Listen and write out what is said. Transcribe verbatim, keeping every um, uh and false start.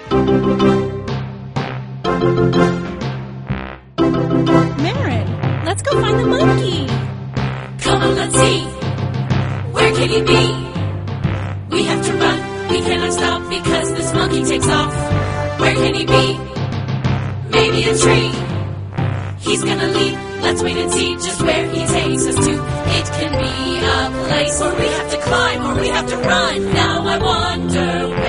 Marin, let's go find the monkey. Come on, let's see. Where can he be? We have to run. We cannot stop because this monkey takes off. Where can he be? Maybe a tree. He's gonna leap. Let's wait and see just where he takes us to. It can be a place where we have to climb or we have to run. Now I wonder where